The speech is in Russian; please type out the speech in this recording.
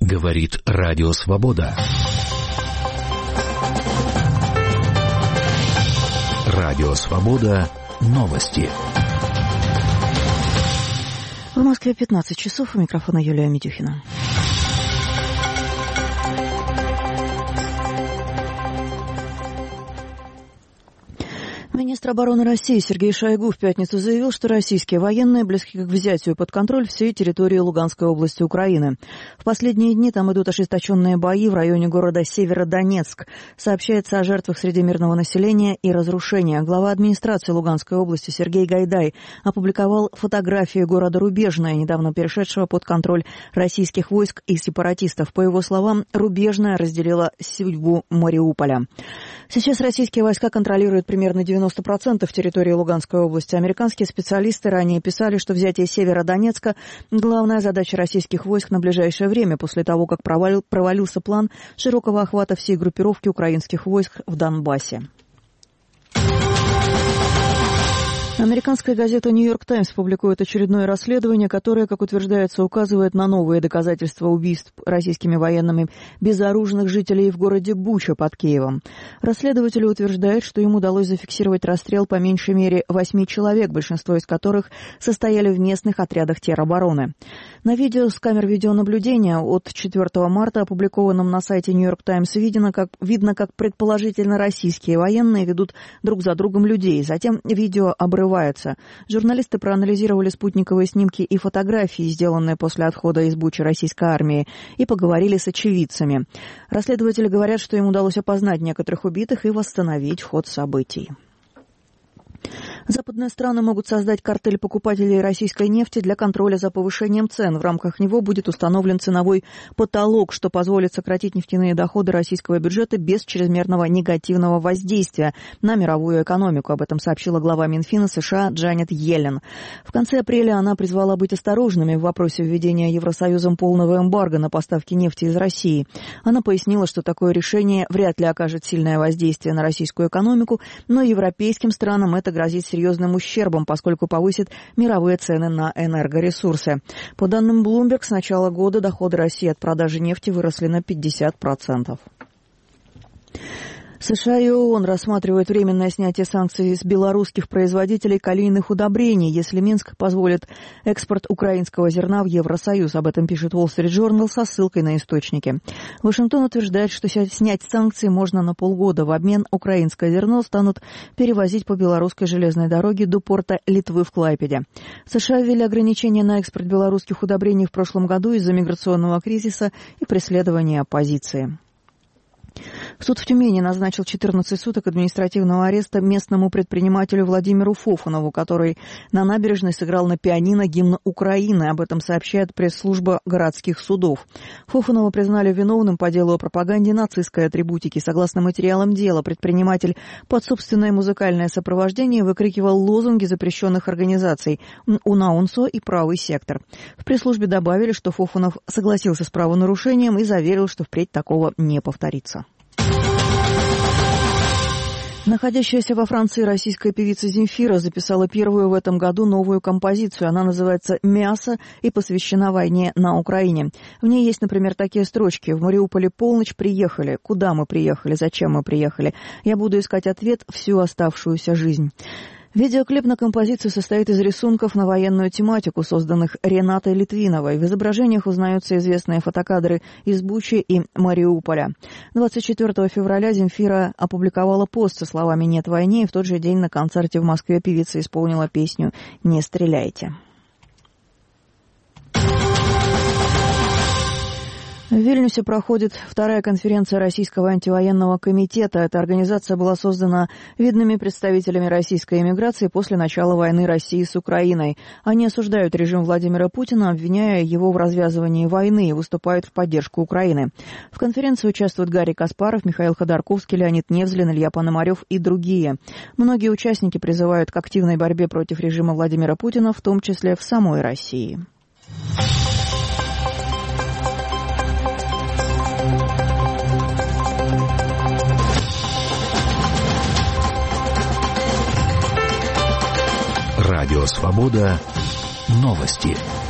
Говорит Радио Свобода. Радио Свобода. Новости. В Москве 15 часов. У микрофона Юлия Митюхина. Министр обороны России Сергей Шойгу в пятницу заявил, что российские военные близки к взятию под контроль всей территории Луганской области Украины. В последние дни там идут ожесточенные бои в районе города Северодонецк. Сообщается о жертвах среди мирного населения и разрушения. Глава администрации Луганской области Сергей Гайдай опубликовал фотографии города Рубежное, недавно перешедшего под контроль российских войск и сепаратистов. По его словам, Рубежное разделило судьбу Мариуполя. Сейчас российские войска контролируют примерно 90% территории Луганской области. Американские специалисты ранее писали, что взятие Северодонецка – главная задача российских войск на ближайшее время, после того, как провалился план широкого охвата всей группировки украинских войск в Донбассе. Американская газета «Нью-Йорк Таймс» публикует очередное расследование, которое, как утверждается, указывает на новые доказательства убийств российскими военными безоружных жителей в городе Буча под Киевом. Расследователь утверждает, что им удалось зафиксировать расстрел по меньшей мере 8 человек, большинство из которых состояли в местных отрядах теробороны. На видео с камер видеонаблюдения от 4 марта, опубликованном на сайте «Нью-Йорк Таймс», видно, как предположительно российские военные ведут друг за другом людей. Затем видео обрывается. Журналисты проанализировали спутниковые снимки и фотографии, сделанные после отхода из Бучи российской армии, и поговорили с очевидцами. Расследователи говорят, что им удалось опознать некоторых убитых и восстановить ход событий. Западные страны могут создать картель покупателей российской нефти для контроля за повышением цен. В рамках него будет установлен ценовой потолок, что позволит сократить нефтяные доходы российского бюджета без чрезмерного негативного воздействия на мировую экономику. Об этом сообщила глава Минфина США Джанет Йеллен. В конце апреля она призвала быть осторожными в вопросе введения Евросоюзом полного эмбарго на поставки нефти из России. Она пояснила, что такое решение вряд ли окажет сильное воздействие на российскую экономику, но европейским странам это грозит серьезным ущербом, поскольку повысит мировые цены на энергоресурсы. По данным Bloomberg, с начала года доходы России от продажи нефти выросли на 50%. США и ООН рассматривают временное снятие санкций с белорусских производителей калийных удобрений, если Минск позволит экспорт украинского зерна в Евросоюз. Об этом пишет Wall Street Journal со ссылкой на источники. Вашингтон утверждает, что снять санкции можно на полгода. В обмен украинское зерно станут перевозить по белорусской железной дороге до порта Литвы в Клайпеде. США ввели ограничения на экспорт белорусских удобрений в прошлом году из-за миграционного кризиса и преследования оппозиции. Суд в Тюмени назначил 14 суток административного ареста местному предпринимателю Владимиру Фофанову, который на набережной сыграл на пианино гимн Украины. Об этом сообщает пресс-служба городских судов. Фофанова признали виновным по делу о пропаганде нацистской атрибутики. Согласно материалам дела, предприниматель под собственное музыкальное сопровождение выкрикивал лозунги запрещенных организаций УНАУНСО и «Правый сектор». В пресс-службе добавили, что Фофанов согласился с правонарушением и заверил, что впредь такого не повторится. Находящаяся во Франции российская певица Земфира записала первую в этом году новую композицию. Она называется «Мясо» и посвящена войне на Украине. В ней есть, например, такие строчки: «В Мариуполе полночь, приехали. Куда мы приехали? Зачем мы приехали? Я буду искать ответ всю оставшуюся жизнь». Видеоклип на композицию состоит из рисунков на военную тематику, созданных Ренатой Литвиновой. В изображениях узнаются известные фотокадры из Бучи и Мариуполя. 24 февраля Земфира опубликовала пост со словами «Нет войне», и в тот же день на концерте в Москве певица исполнила песню «Не стреляйте». В Вильнюсе проходит вторая конференция Российского антивоенного комитета. Эта организация была создана видными представителями российской эмиграции после начала войны России с Украиной. Они осуждают режим Владимира Путина, обвиняя его в развязывании войны, и выступают в поддержку Украины. В конференции участвуют Гарри Каспаров, Михаил Ходорковский, Леонид Невзлин, Илья Пономарев и другие. Многие участники призывают к активной борьбе против режима Владимира Путина, в том числе в самой России. Радио Свобода. Новости.